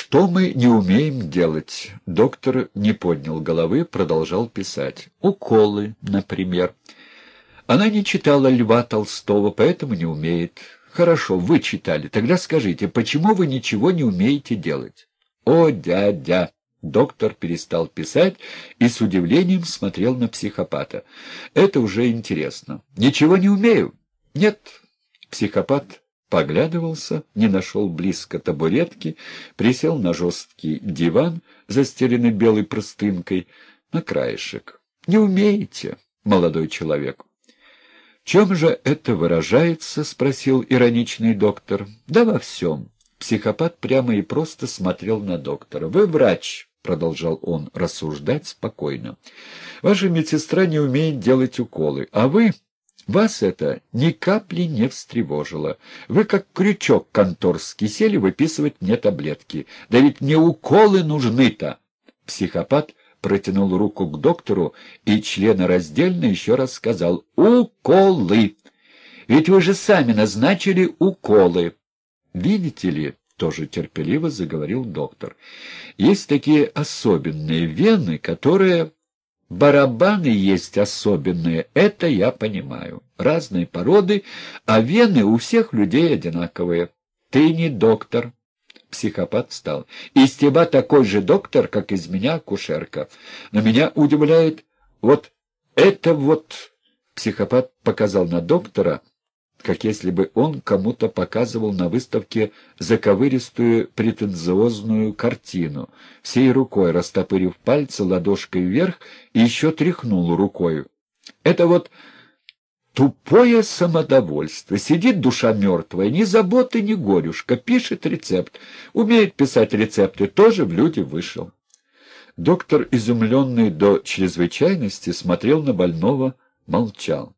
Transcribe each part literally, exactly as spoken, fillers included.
Что мы не умеем делать? Доктор не поднял головы, продолжал писать. Уколы, например. Она не читала Льва Толстого, поэтому не умеет. Хорошо, вы читали. Тогда скажите, почему вы ничего не умеете делать? О, дядя! Доктор перестал писать и с удивлением смотрел на психопата. Это уже интересно. Ничего не умею? Нет. Психопат поглядывался, не нашел близко табуретки, присел на жесткий диван, застеленный белой простынкой, на краешек. «Не умеете, молодой человек». «В чем же это выражается?» — спросил ироничный доктор. «Да во всем». Психопат прямо и просто смотрел на доктора. «Вы врач», — продолжал он рассуждать спокойно. «Ваша медсестра не умеет делать уколы, а вы...» Вас это ни капли не встревожило. Вы, как крючок конторский, сели выписывать мне таблетки. Да ведь мне уколы нужны-то. Психопат протянул руку к доктору и членораздельно еще раз сказал «Уколы». Ведь вы же сами назначили уколы. Видите ли, тоже терпеливо заговорил доктор, есть такие особенные вены, которые... Барабаны есть особенные, это я понимаю. Разные породы, а вены у всех людей одинаковые. Ты не доктор. Психопат встал. Из тебя такой же доктор, как из меня акушерка. Но меня удивляет вот это вот... Психопат показал на доктора, как если бы он кому-то показывал на выставке заковыристую претенциозную картину, всей рукой растопырив пальцы ладошкой вверх и еще тряхнул рукой. Это вот тупое самодовольство. Сидит душа мертвая, ни заботы, ни горюшка, пишет рецепт. Умеет писать рецепты, тоже в люди вышел. Доктор, изумленный до чрезвычайности, смотрел на больного, молчал.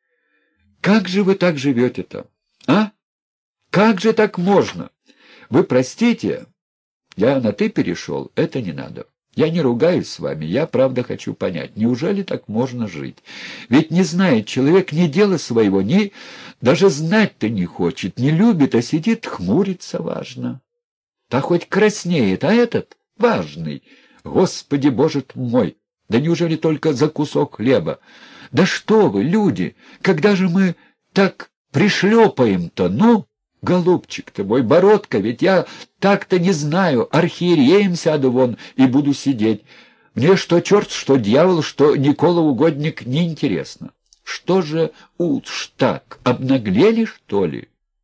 Как же вы так живете-то? А? Как же так можно? Вы простите, я на «ты» перешел, это не надо. Я не ругаюсь с вами, я, правда, хочу понять, неужели так можно жить? Ведь не знает человек ни дела своего, ни даже знать-то не хочет, не любит, а сидит, хмурится важно. Та хоть краснеет, а этот важный. Господи, Боже мой! Да неужели только за кусок хлеба? Да что вы, люди, когда же мы так пришлепаем-то? Ну, голубчик ты мой, Бородка, ведь я так-то не знаю, архиереем сяду вон и буду сидеть. Мне что черт, что дьявол, что Никола Угодник неинтересно. Что же уж так, обнаглели, что ли?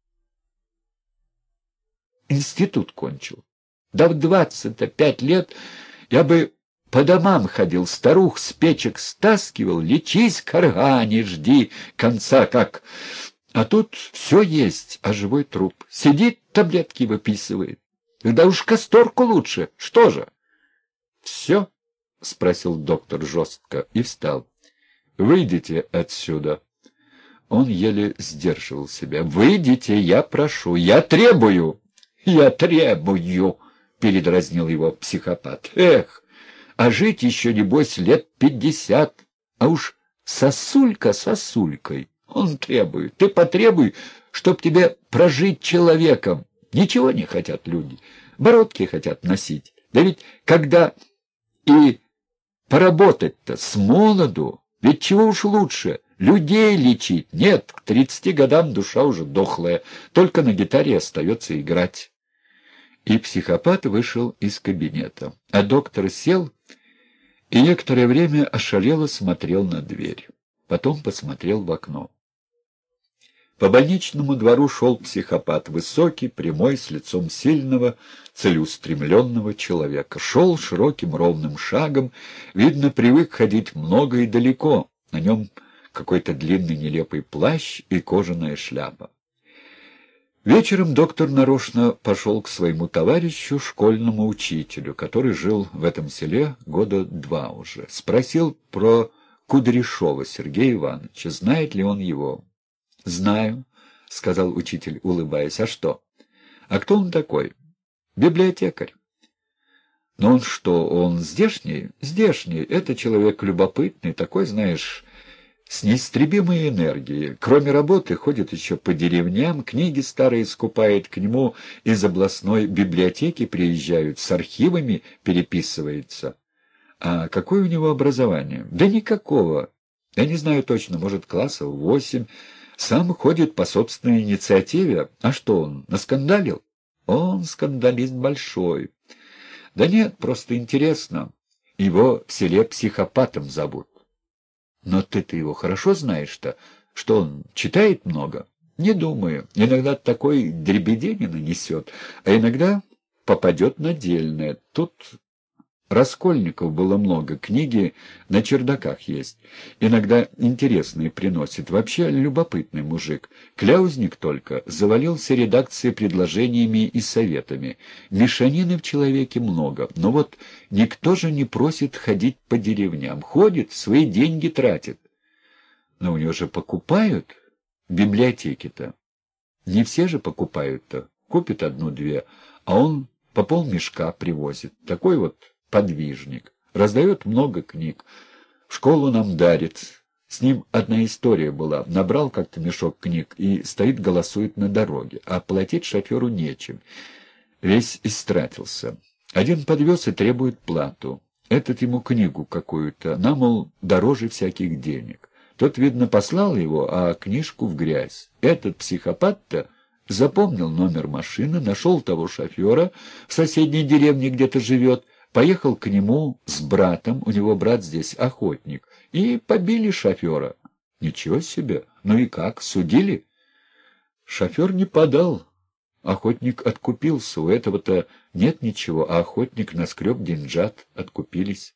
Институт кончил. Да в двадцать пять лет я бы... По домам ходил, старух с печек стаскивал, лечись, каргане, жди конца как. А тут все есть, а живой труп. Сидит, таблетки выписывает. Да уж касторку лучше, что же? Все? — спросил доктор жестко и встал. Выйдите отсюда. Он еле сдерживал себя. Выйдите, я прошу, я требую. Я требую, — передразнил его психопат. Эх! А жить еще, небось, лет пятьдесят. А уж сосулька сосулькой. Он требует. Ты потребуй, чтоб тебе прожить человеком. Ничего не хотят люди. Бородки хотят носить. Да ведь когда и поработать-то с молоду, ведь чего уж лучше, людей лечить. Нет, к тридцати годам душа уже дохлая. Только на гитаре остается играть. И психопат вышел из кабинета. А доктор сел и некоторое время ошалело смотрел на дверь. Потом посмотрел в окно. По больничному двору шел психопат, высокий, прямой, с лицом сильного, целеустремленного человека. Шел широким ровным шагом, видно, привык ходить много и далеко. На нем какой-то длинный нелепый плащ и кожаная шляпа. Вечером доктор нарочно пошел к своему товарищу, школьному учителю, который жил в этом селе года два уже. Спросил про Кудряшова Сергея Ивановича, знает ли он его. — Знаю, — сказал учитель, улыбаясь. — А что? — А кто он такой? — Библиотекарь. — Но он что, он здешний? — Здешний. Это человек любопытный, такой, знаешь, с неистребимой энергией. Кроме работы, ходит еще по деревням, книги старые скупает, к нему из областной библиотеки приезжают, с архивами переписывается. А какое у него образование? Да никакого. Я не знаю точно, может, классов восемь. Сам ходит по собственной инициативе. А что он, наскандалил? Он скандалист большой. Да нет, просто интересно. Его в селе психопатом зовут. Но ты-то его хорошо знаешь-то, что он читает много? Не думаю. Иногда такой дребедени нанесет, а иногда попадет на дельное. Тут раскольников было много, книги на чердаках есть. Иногда интересные приносит. Вообще любопытный мужик. Кляузник только завалился редакцией предложениями и советами. Мешанины в человеке много, но вот никто же не просит ходить по деревням. Ходит, свои деньги тратит. Но у него же покупают библиотеки-то. Не все же покупают-то. Купит одну-две, а он по полмешка привозит. Такой вот подвижник. Раздает много книг. В школу нам дарит. С ним одна история была. Набрал как-то мешок книг и стоит, голосует на дороге. А платить шоферу нечем. Весь истратился. Один подвез и требует плату. Этот ему книгу какую-то. Нам, мол, дороже всяких денег. Тот, видно, послал его, а книжку в грязь. Этот психопат-то запомнил номер машины, нашел того шофера, в соседней деревне где-то живет, поехал к нему с братом, у него брат здесь охотник, и побили шофера. Ничего себе! Ну и как, судили? Шофер не подал. Охотник откупился, у этого-то нет ничего, а охотник наскреб деньжат, откупились.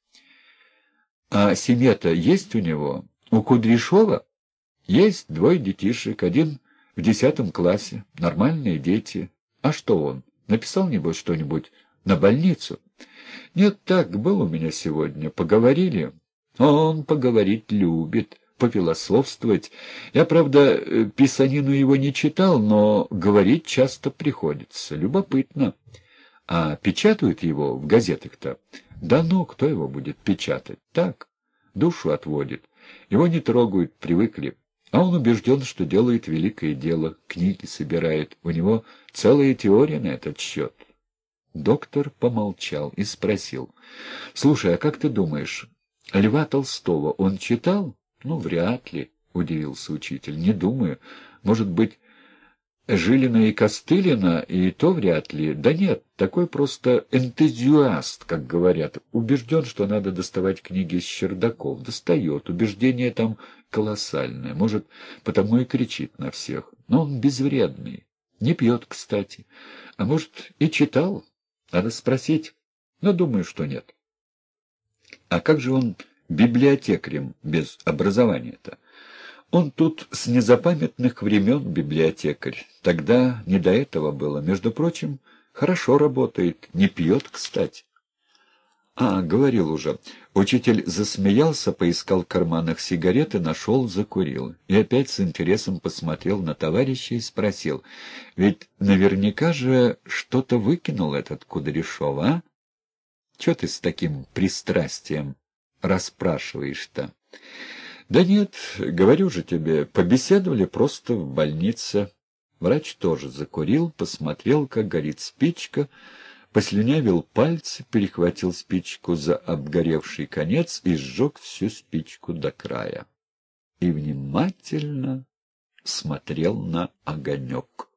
А семья-то есть у него? У Кудряшова? Есть двое детишек, один в десятом классе, нормальные дети. А что он? Написал, небось, что-нибудь на больницу? Нет, так, был у меня сегодня. Поговорили. Он поговорить любит, пофилософствовать. Я, правда, писанину его не читал, но говорить часто приходится. Любопытно. А печатают его в газетах-то? Да ну, кто его будет печатать? Так, душу отводит. Его не трогают, привыкли. А он убежден, что делает великое дело, книги собирает. У него целая теория на этот счет. Доктор помолчал и спросил. — Слушай, а как ты думаешь, Льва Толстого он читал? — Ну, вряд ли, — удивился учитель. — Не думаю. Может быть, Жилина и Костылина, и то вряд ли. Да нет, такой просто энтузиаст, как говорят. Убежден, что надо доставать книги с чердаков. Достает. Убеждение там колоссальное. Может, потому и кричит на всех. Но он безвредный. Не пьет, кстати. А может, и читал? Надо спросить. Но думаю, что нет. А как же он библиотекарем без образования-то? Он тут с незапамятных времен библиотекарь. Тогда не до этого было. Между прочим, хорошо работает. Не пьет, кстати. А, говорил уже. Учитель засмеялся, поискал в карманах сигареты, нашел, закурил. И опять с интересом посмотрел на товарища и спросил. Ведь наверняка же что-то выкинул этот Кудряшов, а? Чего ты с таким пристрастием расспрашиваешь-то? Да нет, говорю же тебе, побеседовали просто в больнице. Врач тоже закурил, посмотрел, как горит спичка, послюнявил пальцы, перехватил спичку за обгоревший конец и сжег всю спичку до края. И внимательно смотрел на огонек.